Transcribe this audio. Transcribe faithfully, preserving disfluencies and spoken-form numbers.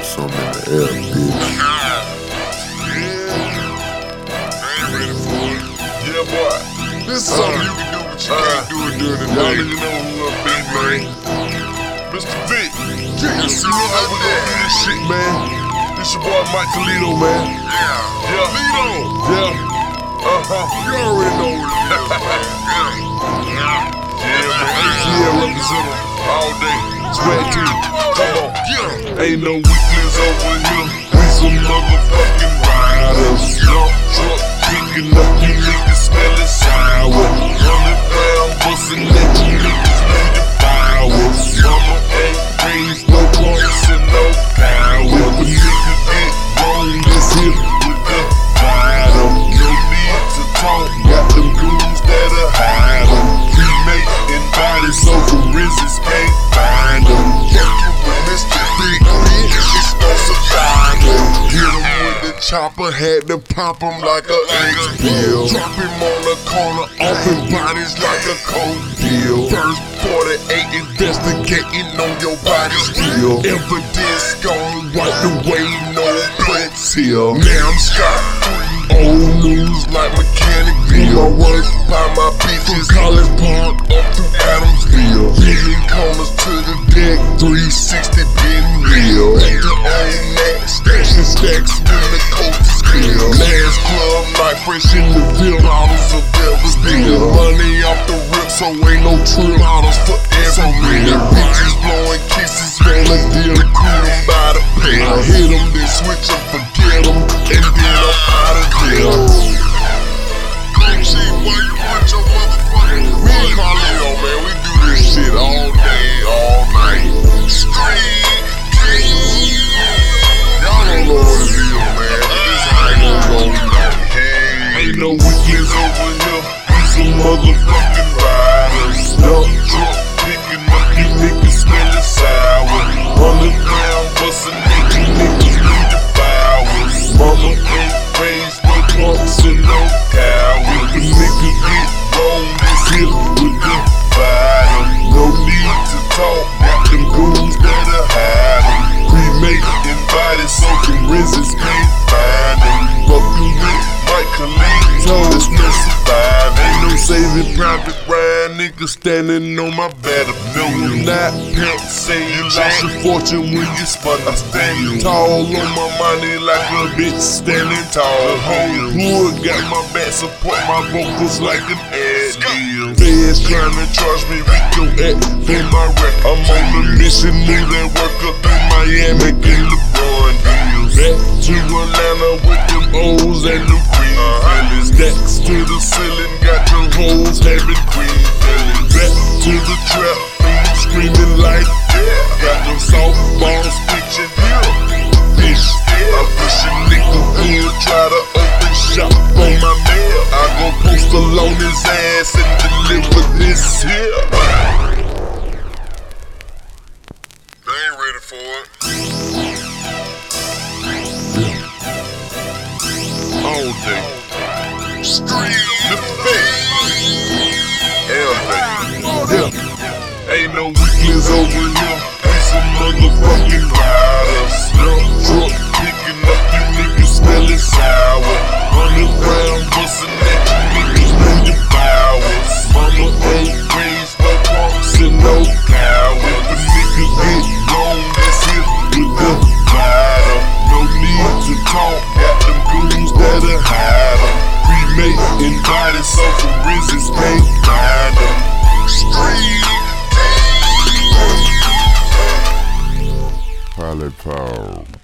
some in the air, bitch. Yeah, boy. This is something you can do, but you can't do it during the day. Y'all niggas know who up big, man. Mister Vic, you see what I was gonna do this shit, man. This your boy Mike Toledo, man. Yeah. Yeah. Toledo. Yeah. Uh-huh. You already know it. Yeah. Yeah, man. A T L representative all day. Sweat to it. Come on. Yeah. Ain't no weakness over here. We some motherfucking riders. Dump truck picking up you niggas smelling sour. Hundred round bustin' at you niggas need the power. Mama ain't raised no pumps and no power. If a nigga get wrong, this hit with the bottom. No need to talk, got them goons that'll hide them. Cremate and body so forensics can't find them. Fuckin' with Mister Big Bitch, it's no survive them. Hit him with the chopper, had to pop him like a egg pill. Drop him on the corner, open bodies like a cold deal. First forty-eight investigating on your body still. Evidence gone right away, no prints here. Now I'm scot-free. Old news like mechanic Bill. Work by my bitches, College Park up through Adamsville. Million corners to the deck, three sixty been real. Back to own that, stashing stacks when the coast is clear. Last club night, fresh in the bill, bottles of Devil's Deal. Money off the rip, so ain't no trip. Bottles forever real. Bitches blowing kisses, man, a deal to crew them by the pair. I hit them, then switch them, forget them, and then I'm out of there. Gucci, boy, you put your motherfucking me and Carlito, man, we do this shit all day, all night. Street King. Y'all don't know what it is, man. This how it gon' go down. Hey, ain't no weekends over here. We some motherfucking riders. Dump truck picking up you niggas smelling sour. Hundred round bustin' niggas, niggas need the flowers. Mama ain't raised no punks and no cow. If a nigga get wrong, this hit with the bottom. No need to talk, got them goons that'll hide them. Cremate and body so forensics can't find them. Fuckin' with Mike Toledo, there's no survive. Ain't no saving private ride, nigga standing on my bed. No, you're not pimp, say you lost your fortune when you spun. I stand tall on my money like a bitch standing tall. The whole hood got my back, support my vocals like an ad deal. Feds tryna charge me Rico Act for my rap. I'm on a mission, move that work up in Miami, get LeBron deals. Back to Atlanta with them O's and them green fellas. Stacks to the ceiling, got the hoes having green fellas. Back to the trap, screaming like yeah. Got them softballs pitching here. Bitch, I push a nigga hood, try to open shop on my mail. I go post alone his ass and deliver this here. They ain't ready for it. All day. Street the face. Hell day. Yeah. Ain't no weakness over here. We some motherfucking riders. Dump truck picking up you niggas smelling sour. Hundred round bustin' at you niggas need the flowers. Mama ain't raised no punks and no cow. If a nigga get wrong, that's it with the bottom. No need to talk, got them goons that'll hide them. Cremate and body so forensics can't find them. Street Pilot Power.